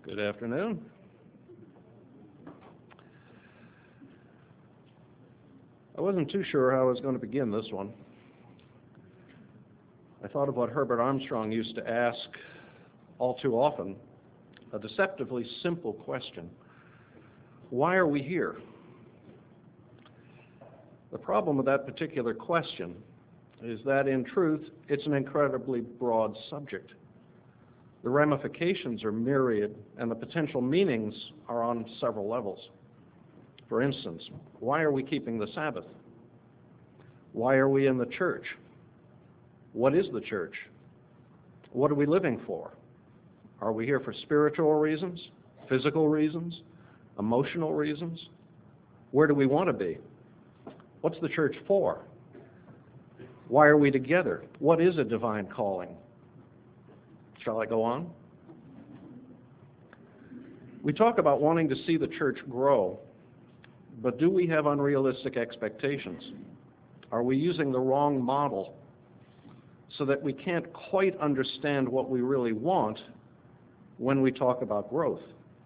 Good afternoon. I wasn't too sure how I was going to begin this one. I thought of what Herbert Armstrong used to ask all too often, a deceptively simple question. Why are we here? The problem with that particular question is that, in truth, it's an incredibly broad subject. The ramifications are myriad, and the potential meanings are on several levels. For instance, why are we keeping the Sabbath? Why are we in the church? What is the church? What are we living for? Are we here for spiritual reasons, physical reasons, emotional reasons? Where do we want to be? What's the church for? Why are we together? What is a divine calling? Shall I go on? We talk about wanting to see the church grow, but do we have unrealistic expectations? Are we using the wrong model so that we can't quite understand what we really want when we talk about growth?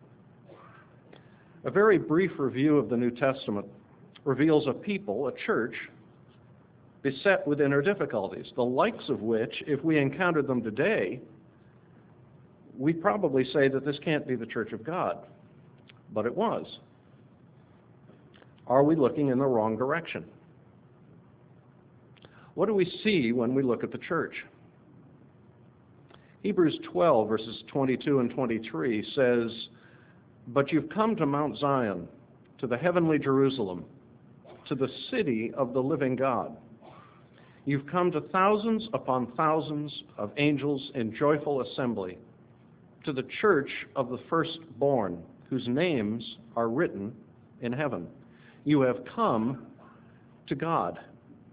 A very brief review of the New Testament reveals a people, a church, beset with inner difficulties, the likes of which, if we encountered them today, we'd probably say that this can't be the Church of God. But it was. Are we looking in the wrong direction? What do we see when we look at the church? Hebrews 12, verses 22 and 23 says, "But you've come to Mount Zion, to the heavenly Jerusalem, to the city of the living God. You've come to thousands upon thousands of angels in joyful assembly, to the church of the firstborn, whose names are written in heaven. You have come to God."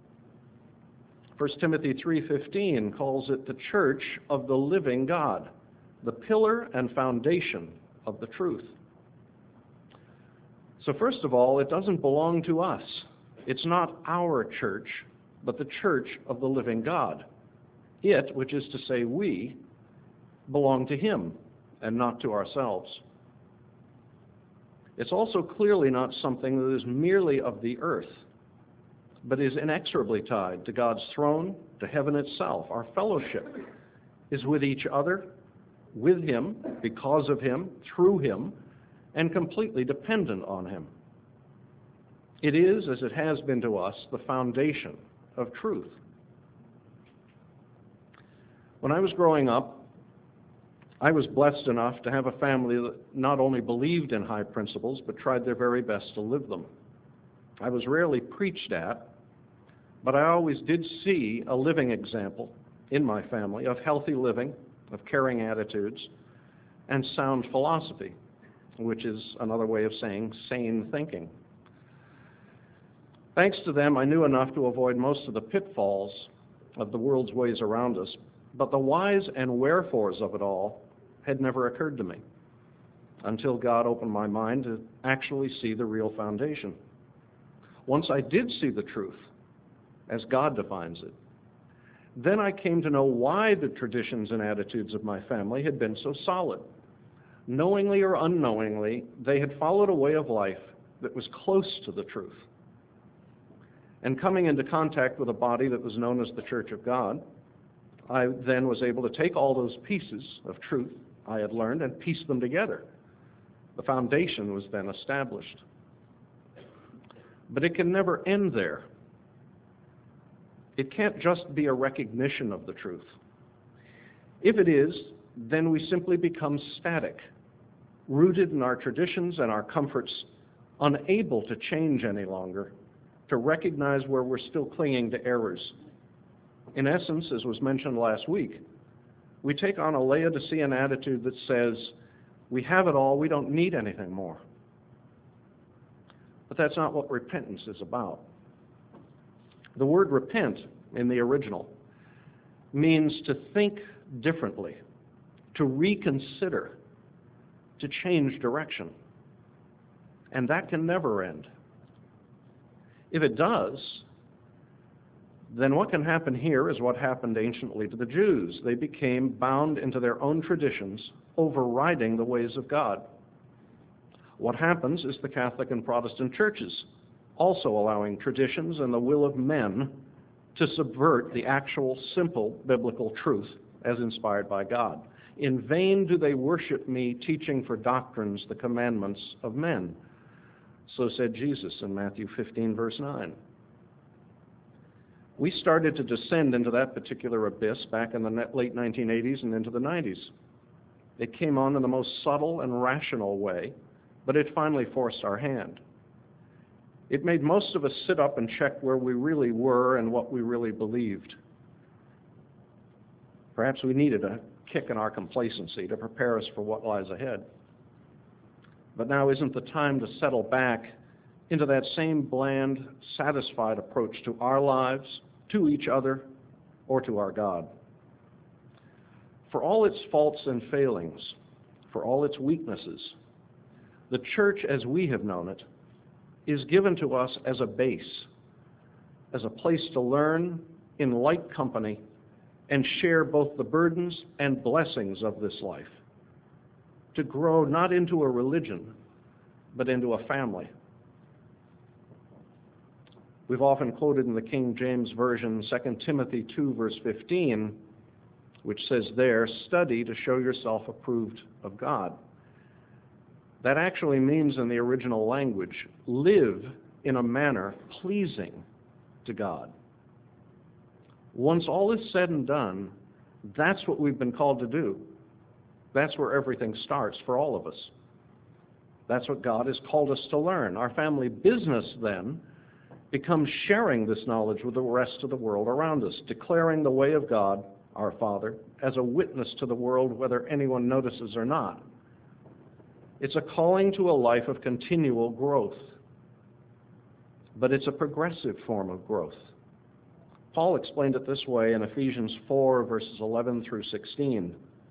1 Timothy 3:15 calls it the church of the living God, the pillar and foundation of the truth. So first of all, it doesn't belong to us. It's not our church, but the church of the living God. It, which is to say we, belong to Him and not to ourselves. It's also clearly not something that is merely of the earth, but is inexorably tied to God's throne, to heaven itself. Our fellowship is with each other, with Him, because of Him, through Him, and completely dependent on Him. It is, as it has been to us, the foundation of truth. When I was growing up, I was blessed enough to have a family that not only believed in high principles, but tried their very best to live them. I was rarely preached at, but I always did see a living example in my family of healthy living, of caring attitudes, and sound philosophy, which is another way of saying sane thinking. Thanks to them, I knew enough to avoid most of the pitfalls of the world's ways around us, but the whys and wherefores of it all had never occurred to me until God opened my mind to actually see the real foundation. Once I did see the truth, as God defines it, then I came to know why the traditions and attitudes of my family had been so solid. Knowingly or unknowingly, they had followed a way of life that was close to the truth. And coming into contact with a body that was known as the Church of God, I then was able to take all those pieces of truth I had learned and piece them together. The foundation was then established. But it can never end there. It can't just be a recognition of the truth. If it is, then we simply become static, rooted in our traditions and our comforts, unable to change any longer, to recognize where we're still clinging to errors. In essence, as was mentioned last week, we take on a Laodicean attitude that says, we have it all, we don't need anything more. But that's not what repentance is about. The word repent in the original means to think differently, to reconsider, to change direction. And that can never end. If it does, then what can happen here is what happened anciently to the Jews. They became bound into their own traditions, overriding the ways of God. What happens is the Catholic and Protestant churches also allowing traditions and the will of men to subvert the actual simple biblical truth as inspired by God. In vain do they worship me, teaching for doctrines the commandments of men. So said Jesus in Matthew 15, verse 9. We started to descend into that particular abyss back in the late 1980s and into the 90s. It came on in the most subtle and rational way, but it finally forced our hand. It made most of us sit up and check where we really were and what we really believed. Perhaps we needed a kick in our complacency to prepare us for what lies ahead. But now isn't the time to settle back into that same bland, satisfied approach to our lives, to each other, or to our God. For all its faults and failings, for all its weaknesses, the church as we have known it is given to us as a base, as a place to learn in light company and share both the burdens and blessings of this life, to grow not into a religion, but into a family. We've often quoted in the King James Version 2 Timothy 2, verse 15, which says there, "Study to show yourself approved of God." That actually means in the original language, live in a manner pleasing to God. Once all is said and done, that's what we've been called to do. That's where everything starts for all of us. That's what God has called us to learn. Our family business, then, becomes sharing this knowledge with the rest of the world around us, declaring the way of God, our Father, as a witness to the world, whether anyone notices or not. It's a calling to a life of continual growth, but it's a progressive form of growth. Paul explained it this way in Ephesians 4, verses 11 through 16.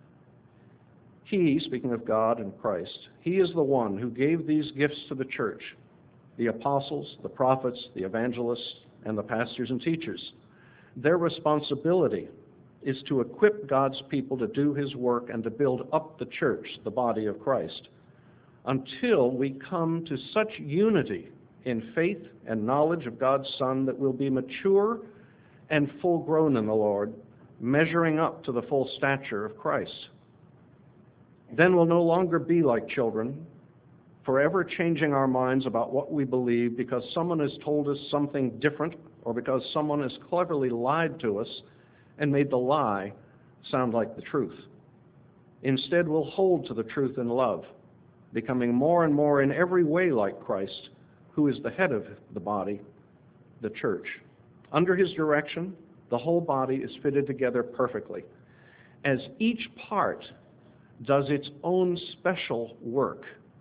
He, speaking of God and Christ, he is the one who gave these gifts to the church, the apostles, the prophets, the evangelists, and the pastors and teachers. Their responsibility is to equip God's people to do his work and to build up the church, the body of Christ, until we come to such unity in faith and knowledge of God's Son that we'll be mature and full grown in the Lord, measuring up to the full stature of Christ. Then we'll no longer be like children, forever changing our minds about what we believe because someone has told us something different or because someone has cleverly lied to us and made the lie sound like the truth. Instead, we'll hold to the truth in love, becoming more and more in every way like Christ, who is the head of the body, the church. Under his direction, the whole body is fitted together perfectly. As each part does its own special work,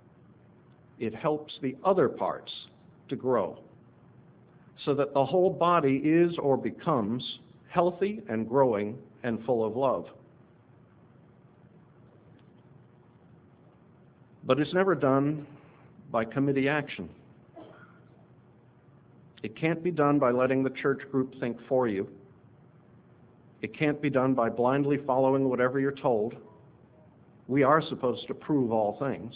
it helps the other parts to grow, so that the whole body is or becomes healthy and growing and full of love. But it's never done by committee action. It can't be done by letting the church group think for you. It can't be done by blindly following whatever you're told. We are supposed to prove all things.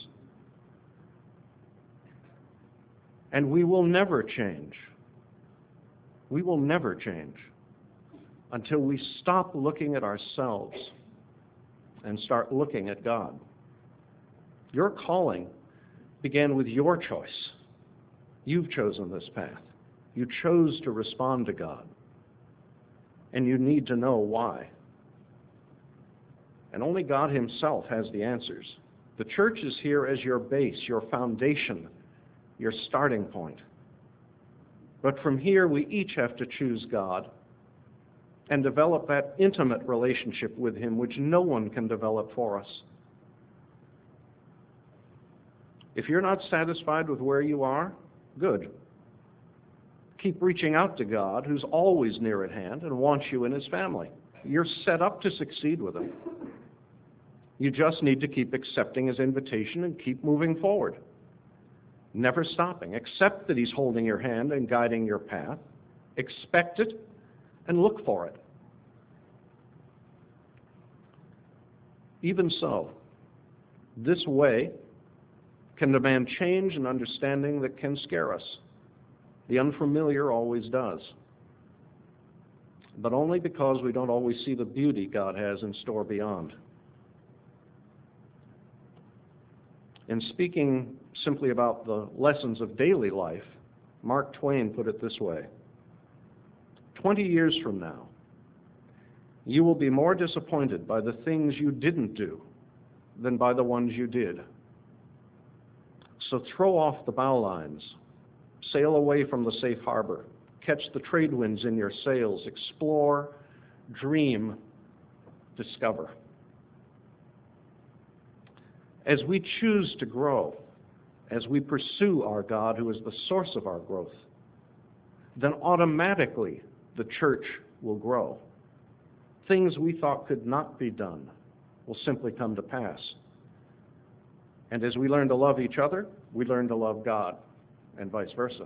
And we will never change. We will never change until we stop looking at ourselves and start looking at God. Your calling began with your choice. You've chosen this path. You chose to respond to God. And you need to know why. And only God himself has the answers. The church is here as your base, your foundation, your starting point. But from here, we each have to choose God and develop that intimate relationship with him, which no one can develop for us. If you're not satisfied with where you are, good. Keep reaching out to God, who's always near at hand and wants you in his family. You're set up to succeed with him. You just need to keep accepting his invitation and keep moving forward. Never stopping. Accept that he's holding your hand and guiding your path. Expect it, and look for it. Even so, this way can demand change and understanding that can scare us. The unfamiliar always does, but only because we don't always see the beauty God has in store beyond. In speaking simply about the lessons of daily life, Mark Twain put it this way: 20 years from now, you will be more disappointed by the things you didn't do than by the ones you did. So throw off the bowlines, sail away from the safe harbor, catch the trade winds in your sails, explore, dream, discover. As we choose to grow, as we pursue our God who is the source of our growth, then automatically the church will grow. Things we thought could not be done will simply come to pass. And as we learn to love each other, we learn to love God, and vice versa.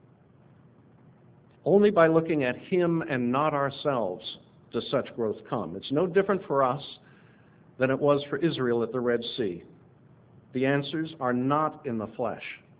Only by looking at Him and not ourselves does such growth come. It's no different for us than it was for Israel at the Red Sea. The answers are not in the flesh.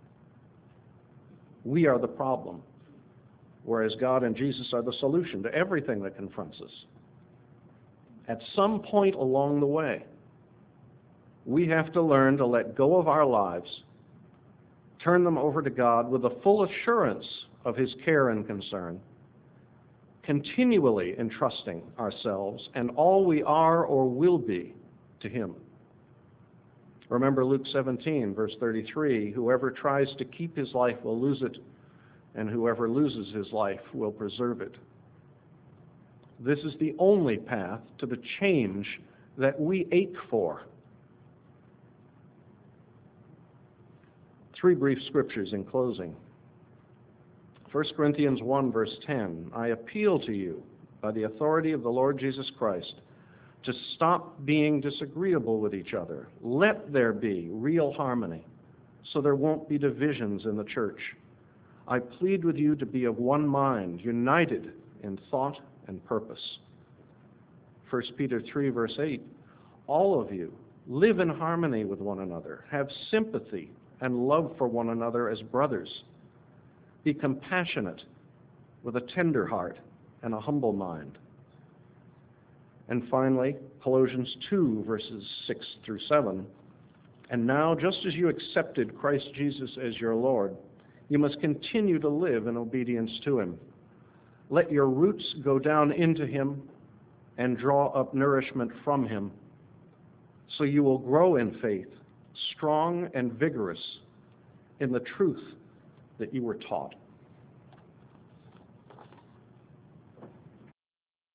We are the problem, whereas God and Jesus are the solution to everything that confronts us. At some point along the way, we have to learn to let go of our lives, turn them over to God with the full assurance of His care and concern, continually entrusting ourselves and all we are or will be to Him. Remember Luke 17, verse 33, whoever tries to keep his life will lose it, and whoever loses his life will preserve it. This is the only path to the change that we ache for. 3 brief scriptures in closing. 1 Corinthians 1, verse 10, I appeal to you by the authority of the Lord Jesus Christ to stop being disagreeable with each other. Let there be real harmony, so there won't be divisions in the church. I plead with you to be of one mind, united in thought and purpose. 1 Peter 3, verse 8, all of you live in harmony with one another, have sympathy and love for one another as brothers. Be compassionate with a tender heart and a humble mind. And finally, Colossians 2, verses 6 through 7. And now, just as you accepted Christ Jesus as your Lord, you must continue to live in obedience to Him. Let your roots go down into Him and draw up nourishment from Him, so you will grow in faith, strong and vigorous in the truth that you were taught.